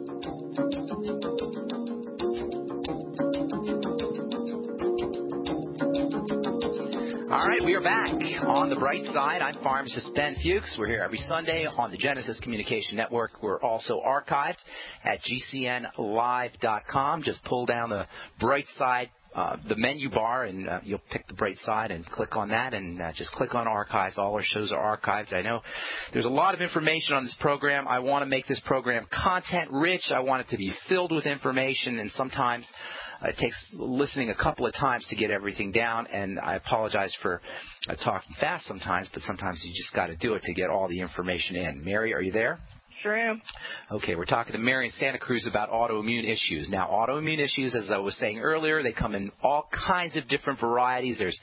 All right, we are back on the bright side. I'm pharmacist Ben Fuchs. We're here every Sunday on the Genesis Communication Network. We're also archived at GCNlive.com. Just pull down the bright side, the menu bar, and you'll pick the bright side and click on that, and just click on archives. All our shows are archived. I know there's a lot of information on this program. I want to make this program content rich. I want it to be filled with information, and sometimes it takes listening a couple of times to get everything down, and I apologize for talking fast sometimes, but sometimes you just got to do it to get all the information in. Mary, are you there? Sure am. Okay, we're talking to Mary in Santa Cruz about autoimmune issues. Now, autoimmune issues, as I was saying earlier, they come in all kinds of different varieties. There's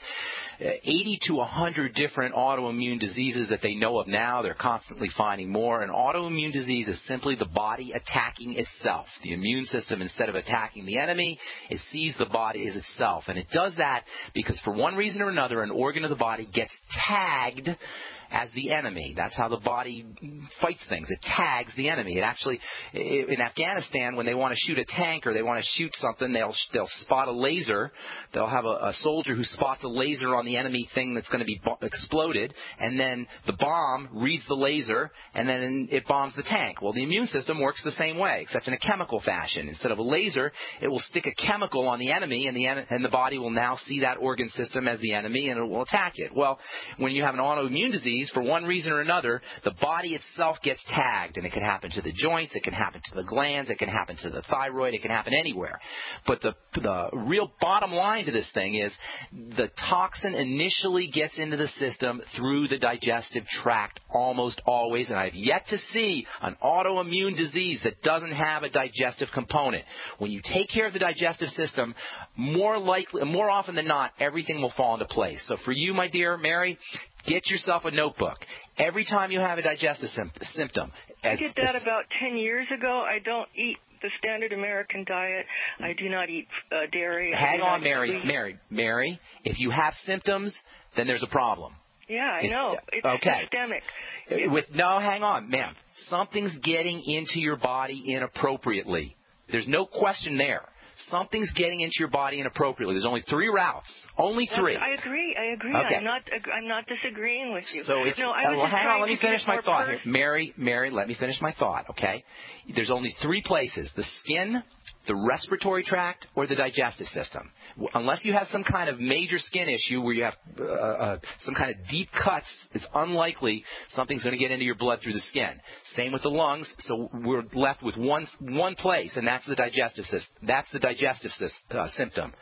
80 to 100 different autoimmune diseases that they know of now. They're constantly finding more. An autoimmune disease is simply the body attacking itself. The immune system, instead of attacking the enemy, it sees the body as itself. And it does that because for one reason or another, an organ of the body gets tagged as the enemy. That's how the body fights things. It tags the enemy. It actually, in Afghanistan, when they want to shoot a tank or they want to shoot something, they'll spot a laser. They'll have a soldier who spots a laser on the enemy thing that's going to be exploded, and then the bomb reads the laser, and then it bombs the tank. Well, the immune system works the same way, except in a chemical fashion. Instead of a laser, it will stick a chemical on the enemy, and the body will now see that organ system as the enemy, and it will attack it. Well, when you have an autoimmune disease, for one reason or another, the body itself gets tagged, and it can happen to the joints, it can happen to the glands, it can happen to the thyroid, it can happen anywhere. But the real bottom line to this thing is the toxin initially gets into the system through the digestive tract almost always, and I've yet to see an autoimmune disease that doesn't have a digestive component. When you take care of the digestive system, more often than not, everything will fall into place. So for you, my dear Mary, get yourself a notebook. Every time you have a digestive symptom. I did that about 10 years ago. I don't eat the standard American diet. I do not eat dairy. Hang on, Mary. If you have symptoms, then there's a problem. Yeah, I know. It's okay. systemic. Hang on, ma'am. Something's getting into your body inappropriately. There's no question there. Something's getting into your body inappropriately. There's only 3 routes. Only 3. I agree. Okay. I'm not disagreeing with you. So it's hang on. Let me finish my thought here, Mary. Let me finish my thought. Okay. There's only 3 places: the skin, the respiratory tract, or the digestive system. Unless you have some kind of major skin issue where you have some kind of deep cuts, it's unlikely something's going to get into your blood through the skin. Same with the lungs, so we're left with one place, and that's the digestive system. That's the digestive system.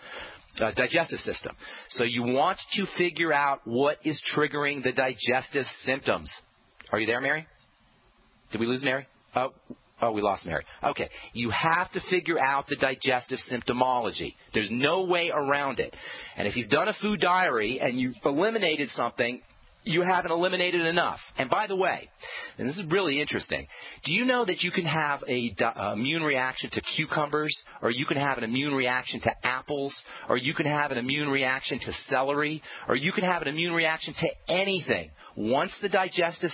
So you want to figure out what is triggering the digestive symptoms. Are you there, Mary? Did we lose Mary? Oh, we lost Mary. Okay. You have to figure out the digestive symptomology. There's no way around it. And if you've done a food diary and you've eliminated something, you haven't eliminated enough. And by the way, and this is really interesting, do you know that you can have an immune reaction to cucumbers, or you can have an immune reaction to apples, or you can have an immune reaction to celery, or you can have an immune reaction to anything? Once the digestive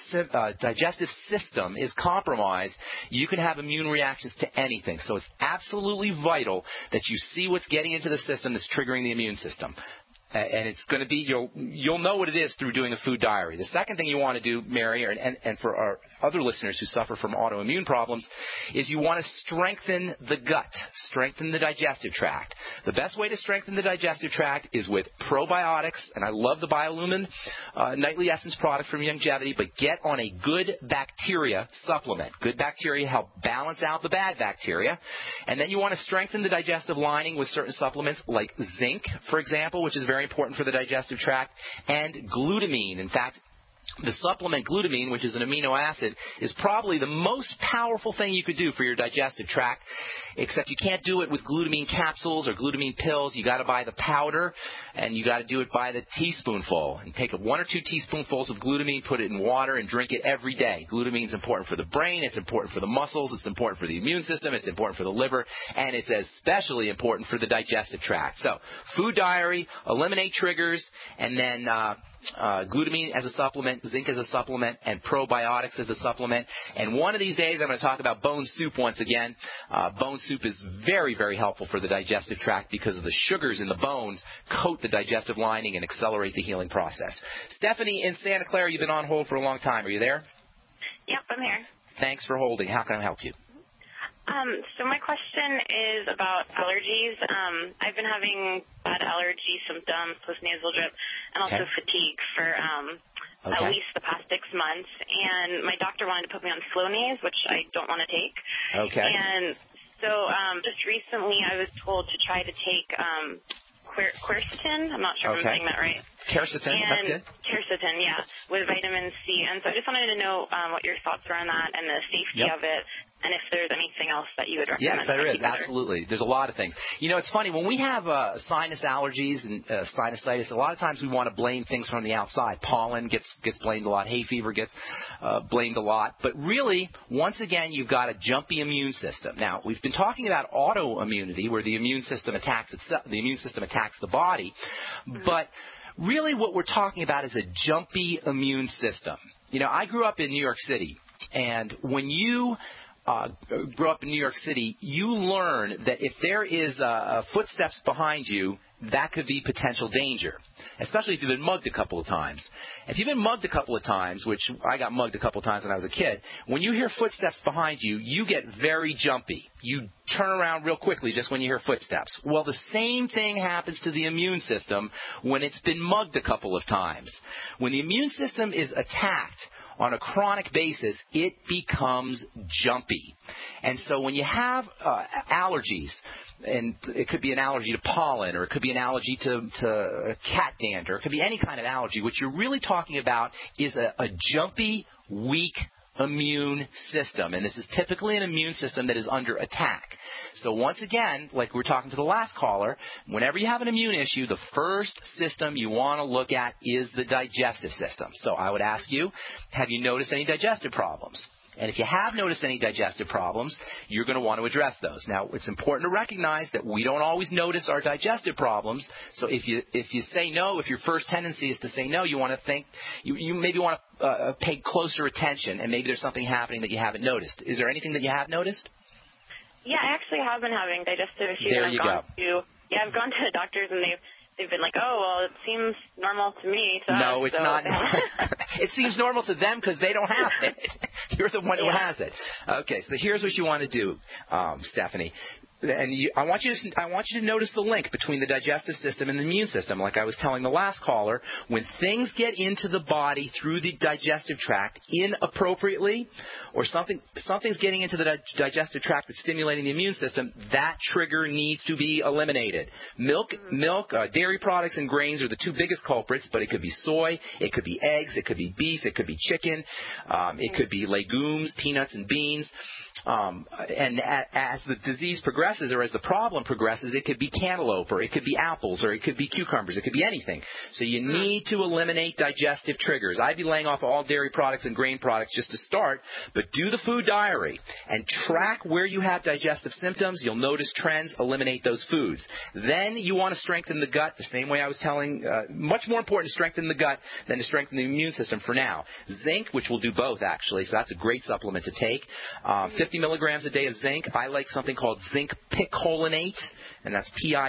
system is compromised, you can have immune reactions to anything. So it's absolutely vital that you see what's getting into the system that's triggering the immune system. And it's going to be, you'll know what it is through doing a food diary. The second thing you want to do, Mary, and for our other listeners who suffer from autoimmune problems, is you want to strengthen the gut, strengthen the digestive tract. The best way to strengthen the digestive tract is with probiotics, and I love the BioLumin Nightly Essence product from Youngevity, but get on a good bacteria supplement. Good bacteria help balance out the bad bacteria. And then you want to strengthen the digestive lining with certain supplements like zinc, for example, which is very important for the digestive tract, and glutamine. In fact, the supplement glutamine, which is an amino acid, is probably the most powerful thing you could do for your digestive tract, except you can't do it with glutamine capsules or glutamine pills. You got to buy the powder, and you got to do it by the teaspoonful. And take 1 or 2 teaspoonfuls of glutamine, put it in water, and drink it every day. Glutamine is important for the brain. It's important for the muscles. It's important for the immune system. It's important for the liver. And it's especially important for the digestive tract. So, food diary, eliminate triggers, and then glutamine as a supplement, zinc as a supplement, and probiotics as a supplement. And one of these days I'm going to talk about bone soup once again. Bone soup is very, very helpful for the digestive tract because of the sugars in the bones coat the digestive lining and accelerate the healing process. Stephanie in Santa Clara, you've been on hold for a long time. Are you there? Yep, I'm here. Thanks for holding. How can I help you? So my question is about allergies. I've been having bad allergy symptoms, post-nasal drip, and also fatigue for at least the past 6 months. And my doctor wanted to put me on Flonase, which I don't want to take. Okay. And so just recently I was told to try to take quercetin. I'm not sure if I'm saying that right. Quercetin, that's good. Quercetin, yeah, with vitamin C. And so I just wanted to know what your thoughts are on that and the safety of it, and if there's anything else that you would recommend. Yes, there is, absolutely. There's a lot of things. You know, it's funny, when we have sinus allergies and sinusitis, a lot of times we want to blame things from the outside. Pollen gets blamed a lot. Hay fever gets blamed a lot. But really, once again, you've got a jumpy immune system. Now, we've been talking about autoimmunity, where the immune system attacks itself, the immune system attacks the body. But really what we're talking about is a jumpy immune system. You know, I grew up in New York City, and when you grow up in New York City, you learn that if there is footsteps behind you, that could be potential danger, especially if you've been mugged a couple of times. If you've been mugged a couple of times, which I got mugged a couple of times when I was a kid, when you hear footsteps behind you, you get very jumpy. You turn around real quickly just when you hear footsteps. Well, the same thing happens to the immune system when it's been mugged a couple of times. When the immune system is attacked on a chronic basis, it becomes jumpy. And so when you have allergies, and it could be an allergy to pollen, or it could be an allergy to cat dander, it could be any kind of allergy, what you're really talking about is a jumpy, weak immune system. And this is typically an immune system that is under attack. So once again, like we were talking to the last caller, whenever you have an immune issue, the first system you want to look at is the digestive system. So I would ask you, have you noticed any digestive problems? And if you have noticed any digestive problems, you're going to want to address those. Now, it's important to recognize that we don't always notice our digestive problems. So if you say no, if your first tendency is to say no, you want to think, you maybe want to pay closer attention, and maybe there's something happening that you haven't noticed. Is there anything that you have noticed? Yeah, I actually have been having digestive issues. There you go. I've gone to the doctors, and they've been like, oh, well, it seems normal to me. No, it's not. It seems normal to them because they don't have it. You're the one who has it. Okay, so here's what you want to do, Stephanie. I want you to notice the link between the digestive system and the immune system. Like I was telling the last caller, when things get into the body through the digestive tract inappropriately, or something's getting into the digestive tract that's stimulating the immune system, that trigger needs to be eliminated. Milk, dairy products, and grains are the two biggest culprits, but it could be soy, it could be eggs, it could be beef, it could be chicken, it could be legumes, peanuts, and beans. And as the disease progresses, or as the problem progresses, it could be cantaloupe, or it could be apples, or it could be cucumbers, it could be anything. So you need to eliminate digestive triggers. I'd be laying off all dairy products and grain products just to start, but do the food diary and track where you have digestive symptoms. You'll notice trends, eliminate those foods. Then you want to strengthen the gut the same way I was telling, much more important to strengthen the gut than to strengthen the immune system for now. Zinc, which will do both actually, so that's a great supplement to take. 50 milligrams a day of zinc. I like something called zinc picolinate, and that's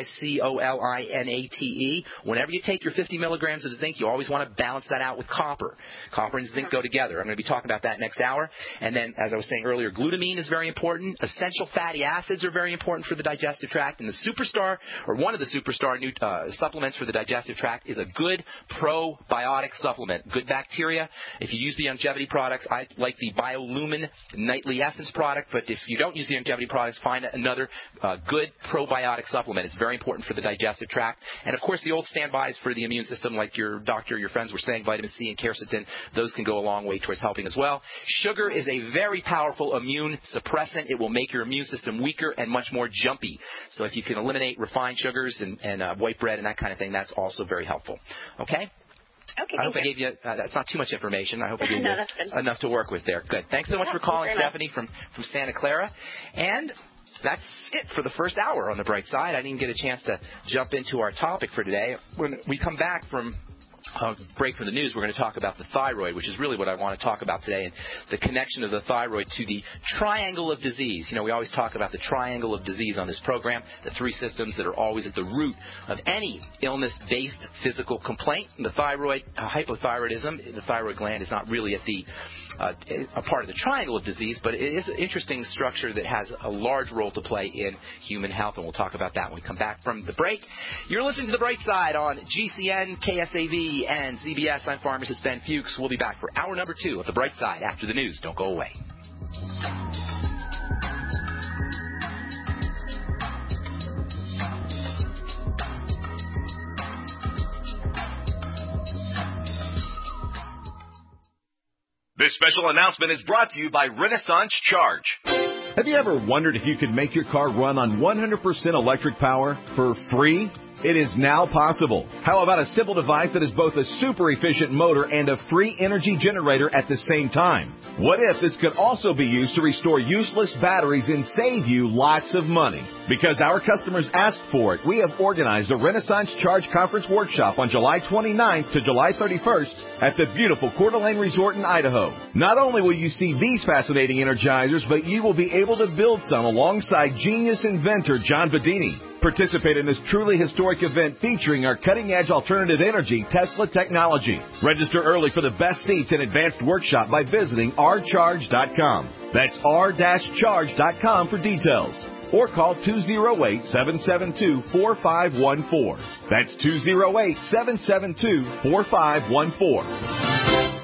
Picolinate. Whenever you take your 50 milligrams of zinc, you always want to balance that out with copper. Copper and zinc go together. I'm going to be talking about that next hour. And then, as I was saying earlier, glutamine is very important. Essential fatty acids are very important for the digestive tract. And the superstar, or one of the superstar new supplements for the digestive tract, is a good probiotic supplement. Good bacteria. If you use the longevity products, I like the BioLumin Nightly Essence product. But if you don't use the longevity products, find another good probiotic supplement. It's very important for the digestive tract. And, of course, the old standbys for the immune system, like your doctor, your friends were saying, vitamin C and quercetin, those can go a long way towards helping as well. Sugar is a very powerful immune suppressant. It will make your immune system weaker and much more jumpy. So if you can eliminate refined sugars and white bread and that kind of thing, that's also very helpful. Okay? Okay, I hope I gave you, that's not too much information. I hope I gave you enough to work with there. Good. Thanks so much for calling, Stephanie from Santa Clara. And that's it for the first hour on The Bright Side. I didn't get a chance to jump into our topic for today. When we come back from break from the news, we're going to talk about the thyroid, which is really what I want to talk about today, and the connection of the thyroid to the triangle of disease. You know, we always talk about the triangle of disease on this program, the three systems that are always at the root of any illness-based physical complaint. The thyroid, hypothyroidism, the thyroid gland is not really at the a part of the triangle of disease, but it is an interesting structure that has a large role to play in human health, and we'll talk about that when we come back from the break. You're listening to The Bright Side on GCN, KSAV, and ZBS. I'm pharmacist Ben Fuchs. We'll be back for hour number 2 of The Bright Side after the news. Don't go away. This special announcement is brought to you by Renaissance Charge. Have you ever wondered if you could make your car run on 100% electric power for free? It is now possible. How about a simple device that is both a super efficient motor and a free energy generator at the same time? What if this could also be used to restore useless batteries and save you lots of money? Because our customers asked for it, we have organized a Renaissance Charge Conference Workshop on July 29th to July 31st at the beautiful Coeur d'Alene Resort in Idaho. Not only will you see these fascinating energizers, but you will be able to build some alongside genius inventor John Bedini. Participate in this truly historic event featuring our cutting-edge alternative energy Tesla technology. Register early for the best seats and advanced workshop by visiting rcharge.com. That's r-charge.com for details. Or call 208-772-4514. That's 208-772-4514.